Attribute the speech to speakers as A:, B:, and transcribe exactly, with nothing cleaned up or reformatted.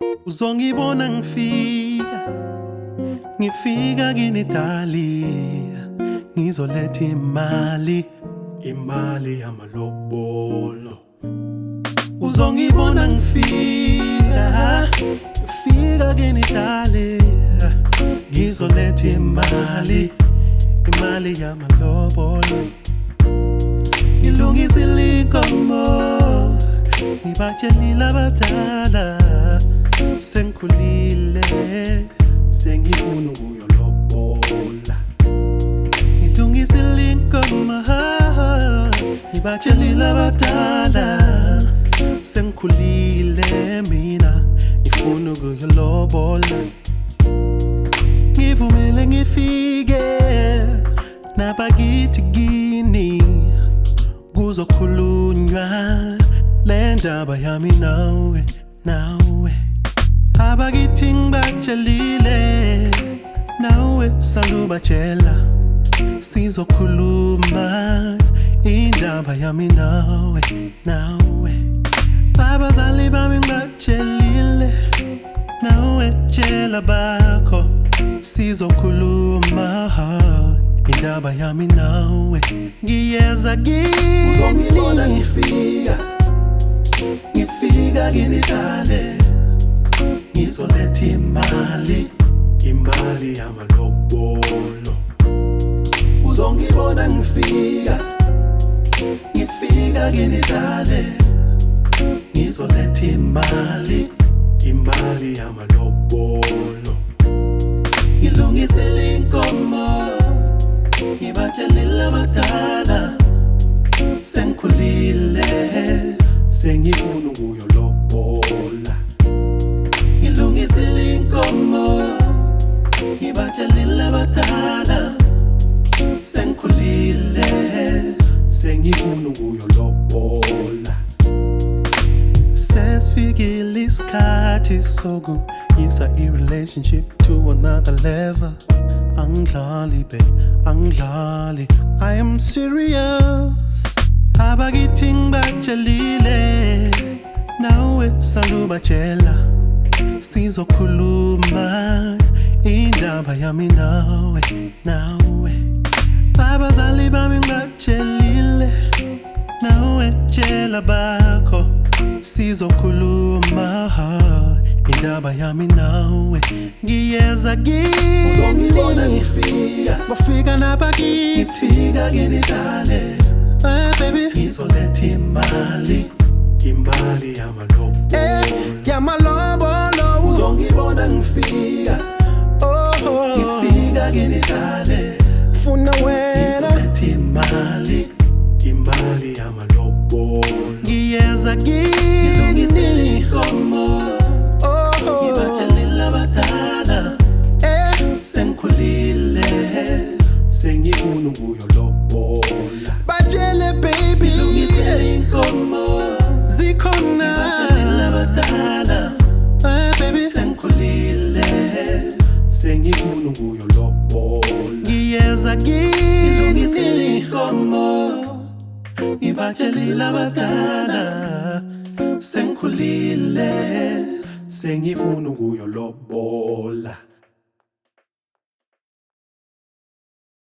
A: Uzongibona ngifika, ngifika kini Italia, ngizoletha imali, imali yamalobolo. Uzongibona ngifika, ngifika kini Italia, ngizoletha imali, imali yamalobolo. Ngilungisile inkomo, ngibatshelile abadala, sengikhulile sengifuna ukuyolobola. Ngilungisile inkomo, ngibatshelile abadala, sengikhulile mina ngifuna ukuyolobola. Ngivumele ngifike nabakithi kini, kuzokhulunywa le ndaba yami nawe, nawe. Abakithi ngibatshelile, nawe salubatshela, sizokhuluma indaba yami nawe, nawe. Abazali bami ngibatshelile, nawe tshela bakho, sizokhuluma indaba yami nawe. Ngiyeza kini, uzongibona ngifika, ngifika kini Italia, ngizoletha imali, imali yamalobolo. Uzongibona ngifika, ngifika kini Italia, ngizoletha imali, imali yamalobolo. Ngilungisile inkomo, ngibatshelile abadala, sengikhulile sengifuna ukuyolobola. Ngilungisile inkomo, ngibatshelile abadala, sengikhulile sengifuna ukuyolobola. Sesifikile isikhathi sokuyisa i-relationship to another level. Angidlali babe, angidlali, I am serious. Abakithi ngibatshelile, nawe salubatshela, sizokhuluma indaba yami nawe, nawe. Abazali bami ngibatshelile, nawe tshela bakho, sizokhuluma indaba yami nawe. Ngiyeza kini, uzongibona ngifika, bafika nabakithi, ngifika kini Italia, hey baby, ngizoletha imali, imali yamalobolo, hey, yamalobolo. Uzongibona ngifika, oh, oh, ngifika kini Italia, funa wena, ngizoletha imali, imali yamalobolo. Ngiyeza kini, ngilungisile inkomo, ngibatshelile abadala, sengikhulile sengifuna ukuyolobola. Batshele baby, ngilungisile inkomo, zikhona, ngibatshelile abadala, baby, sengikhulile sengifuna ukuyolobola. Ngiyeza kini, ngilungisile inkomo, ngibatshelile abadala, sengikhulile sengifuna ukuyolobola.